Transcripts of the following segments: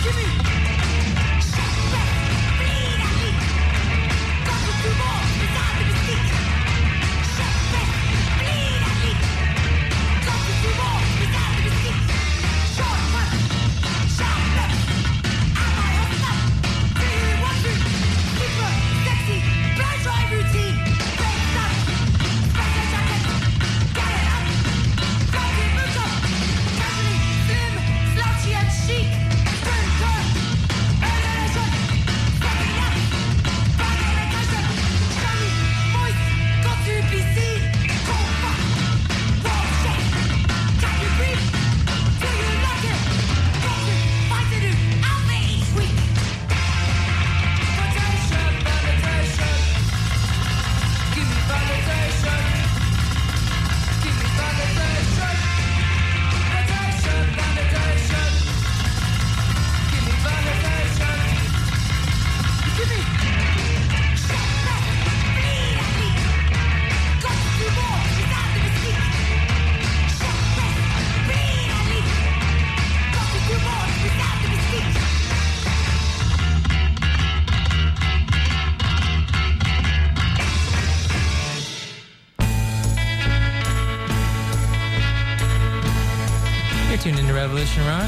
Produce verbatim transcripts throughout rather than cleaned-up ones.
tuned into Revolution Rock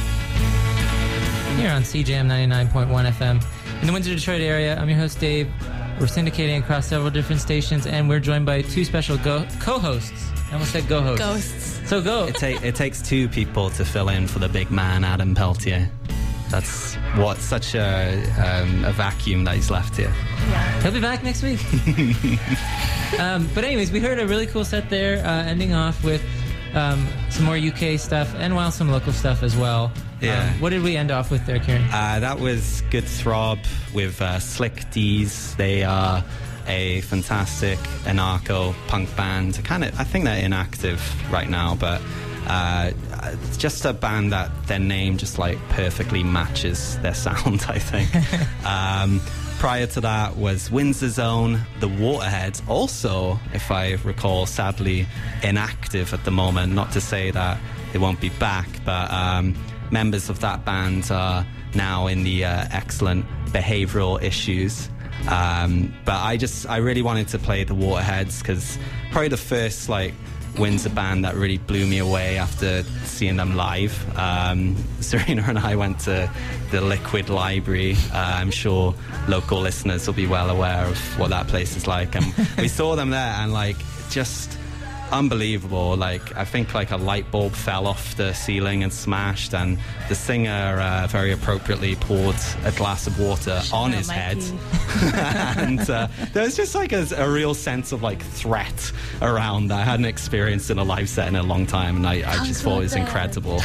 here on C J M ninety-nine point one F M in the Windsor, Detroit area. I'm your host, Dave. We're syndicating across several different stations, and we're joined by two special go- co-hosts. I almost said go-hosts. Ghosts. So go. It, ta- it takes two people to fill in for the big man, Adam Peltier. That's what such a, um, a vacuum that he's left here. Yeah. He'll be back next week. um, but anyways, we heard a really cool set there, uh, ending off with um, some more U K stuff and while some local stuff as well. Yeah. Um, what did we end off with there, Kieran? Uh, that was Good Throb with uh, Slick D's. They are a fantastic anarcho punk band. Kind of, I think they're inactive right now, but uh, it's just a band that their name just like perfectly matches their sound, I think. um, prior to that was Windsor Zone, The Waterheads, also, if I recall, sadly inactive at the moment. Not to say that they won't be back, but um, members of that band are now in the uh, excellent Behavioural Issues. Um, but I just, I really wanted to play the Waterheads because probably the first like Windsor band that really blew me away after seeing them live. Um, Serena and I went to the Liquid Library. Uh, I'm sure local listeners will be well aware of what that place is like. And we saw them there and like just unbelievable. Like I think like a light bulb fell off the ceiling and smashed, and the singer uh, very appropriately poured a glass of water Shout on out his Mikey. head. and uh, there was just like a, a real sense of like threat around that I hadn't experienced in a live set in a long time, and I, I just thought it was incredible.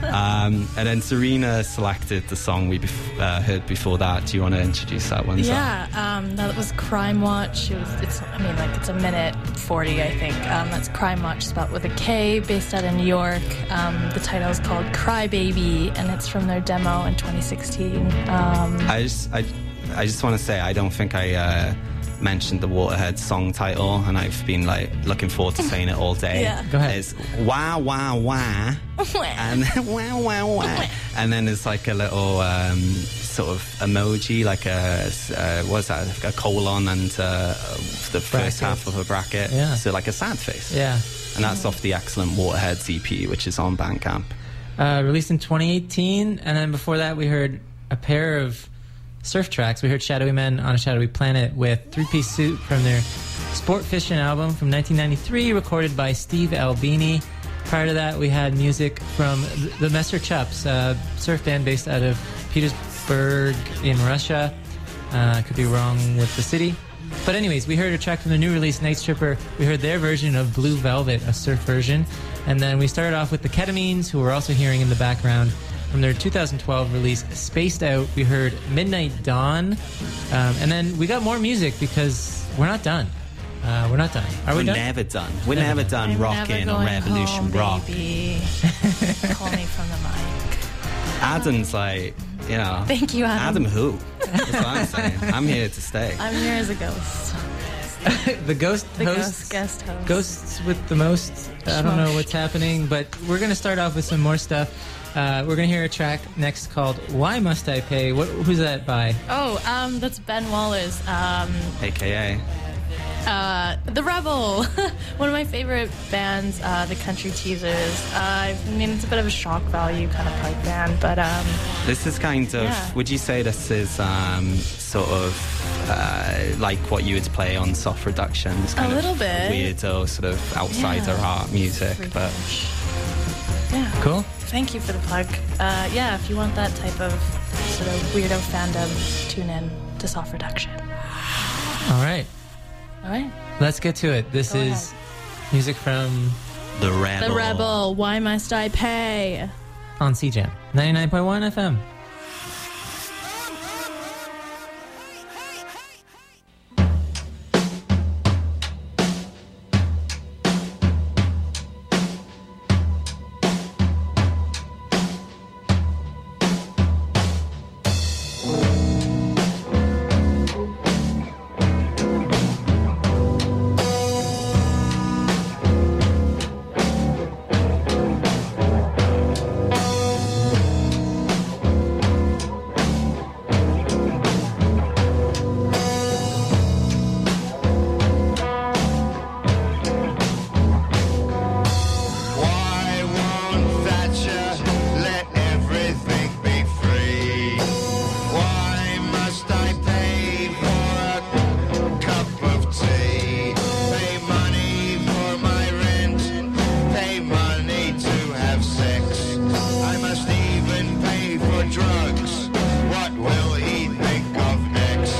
Um, and then Serena selected the song we bef- uh, heard before that. Do you want to introduce that one? Yeah, um, that was Crime Watch. It was, it's, I mean, like, it's a minute forty, I think. Um, that's Crime Watch, spelled with a K, based out of New York. Um, the title is called Cry Baby, and it's from their demo in twenty sixteen. Um, I just, I, I just want to say I don't think I uh, mentioned the Waterhead song title, and I've been like looking forward to saying it all day. Yeah. Go ahead. It's wah wah wah, and then wah wah wah, and then there's like a little um, sort of emoji, like a uh, what's that? A colon and uh, the first Bracket. half of a bracket. Yeah. So like a sad face. Yeah. And that's off the excellent Waterheads E P, which is on Bandcamp. Uh, released in twenty eighteen, and then before that we heard a pair of surf tracks. We heard Shadowy Men on a Shadowy Planet with Three Piece Suit from their Sport Fishin' album from nineteen ninety-three, recorded by Steve Albini. Prior to that, we had music from the Messer Chups, a surf band based out of Petersburg in Russia. Uh, I could be wrong with the city. But anyways, we heard a track from the new release, Night Stripper. We heard their version of Blue Velvet, a surf version. And then we started off with the Ketamines, who we're also hearing in the background. From their two thousand twelve release, Spaced Out, we heard Midnight Dawn. Um, and then we got more music because we're not done. Uh, we're not done. Are we We're done? never done. We're Never never, done. done I'm rocking never on going Revolution home, Rock. Baby. Call me from the mic. Adam's like, you know. Thank you, Adam. Adam who? That's what I'm saying. I'm here to stay. I'm here as a ghost. the ghost The hosts. ghost guest host. Ghosts with the most. I don't know what's happening, but we're going to start off with some more stuff. Uh, we're going to hear a track next called Why Must I Pay? What, who's that by? Oh, um, that's Ben Waller's. Um, A K A Uh, The Rebel, one of my favorite bands, uh, the Country Teasers. Uh, I mean, it's a bit of a shock value kind of punk band, but um, This is kind of, yeah. would you say this is um, sort of uh, like what you would play on Soft Reductions? Kind A little of bit. Weirdo, sort of outsider Yeah. art music, but freakish. Yeah. Cool. Thank you for the plug. Uh, yeah, if you want that type of sort of weirdo fandom, tune in to Soft Reduction. All right. All right. Let's get to it. This Go is ahead. music from The Rebel. The Rebel, Why Must I Pay? on C J A M ninety-nine point one F M. Why won't Thatcher let everything be free? Why must I pay for a cup of tea? Pay money for my rent, pay money to have sex. I must even pay for drugs. What will he think of next?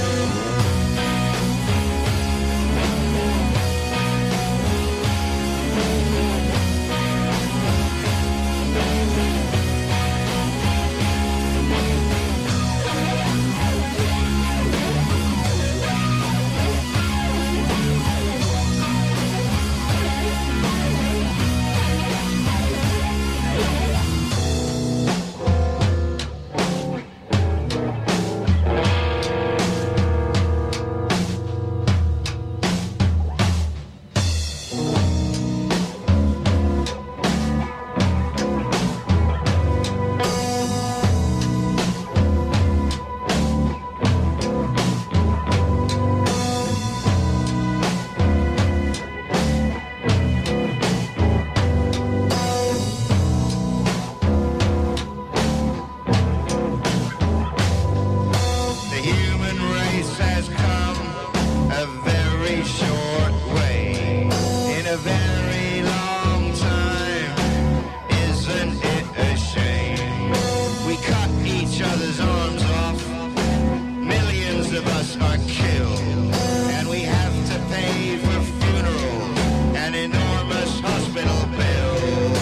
The human race has come a very short way in a very long time. Isn't it a shame? We cut each other's arms off. Millions of us are killed, and we have to pay for funerals and enormous hospital bills.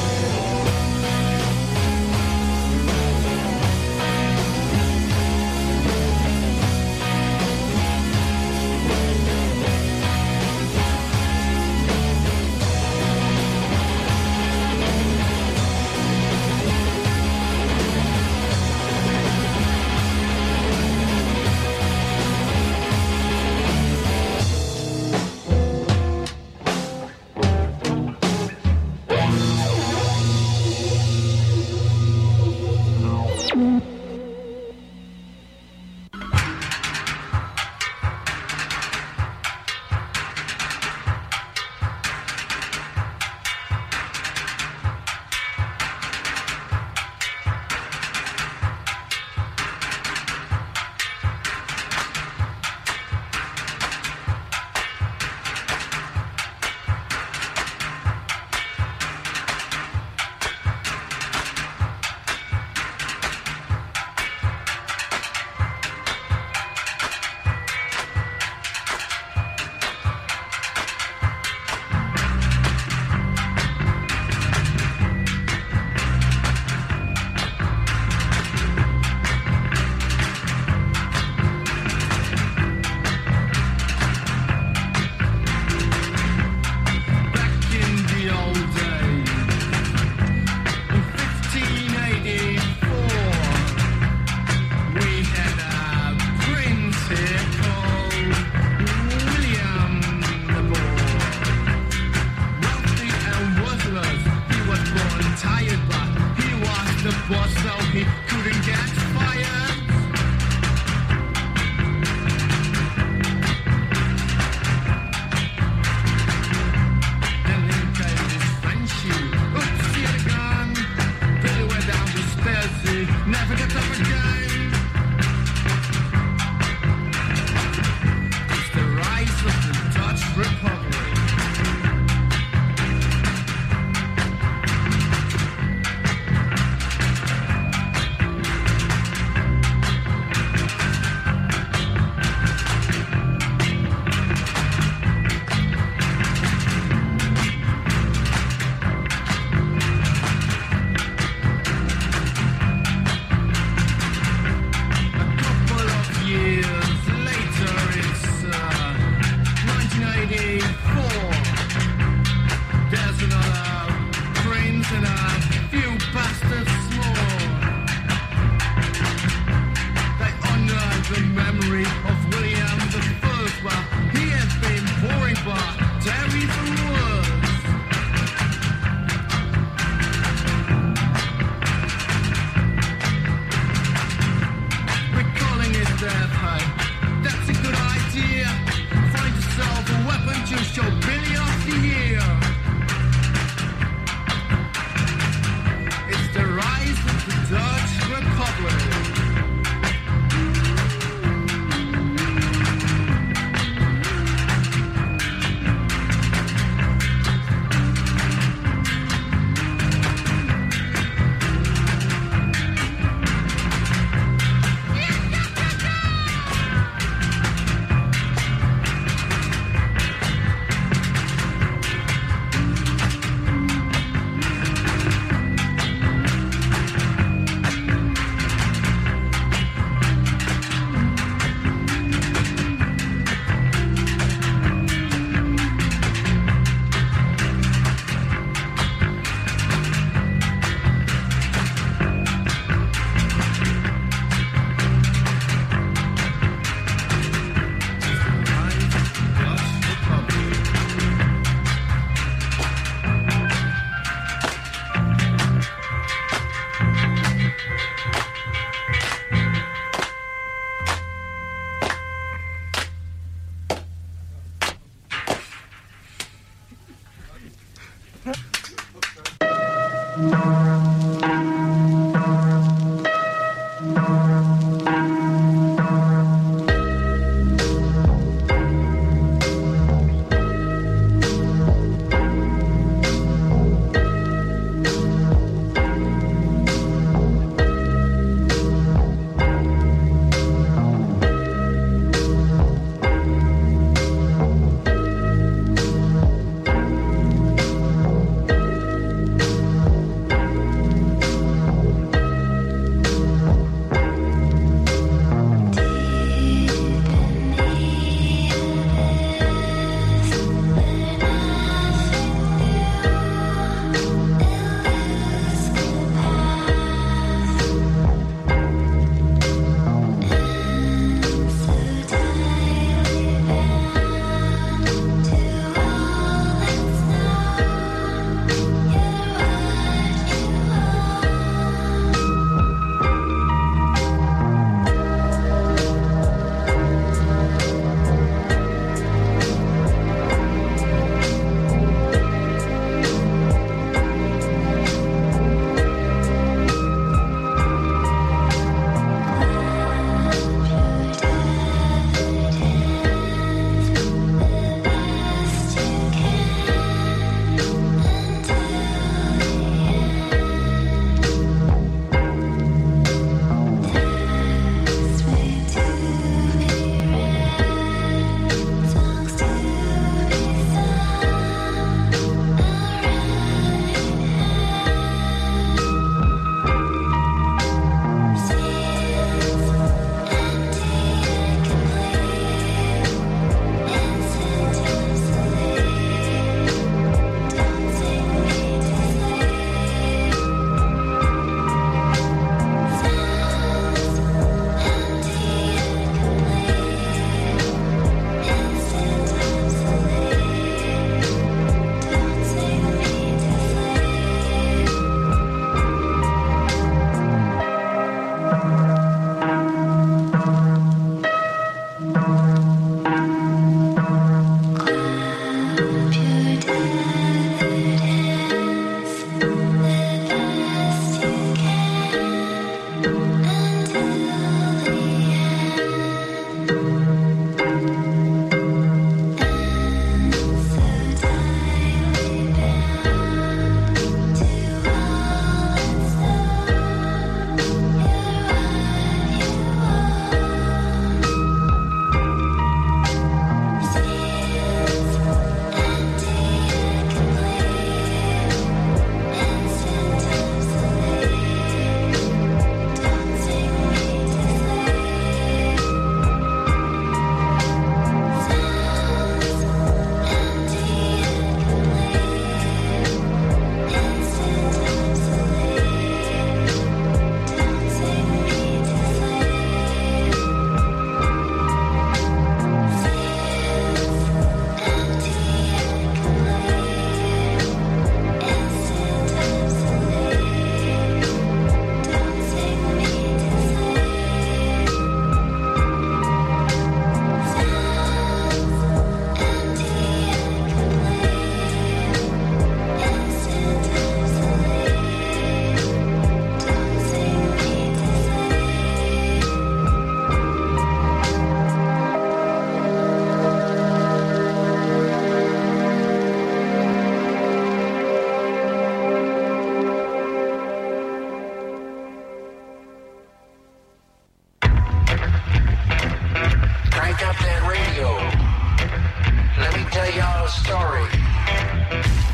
crank up that radio. Let me tell y'all a story.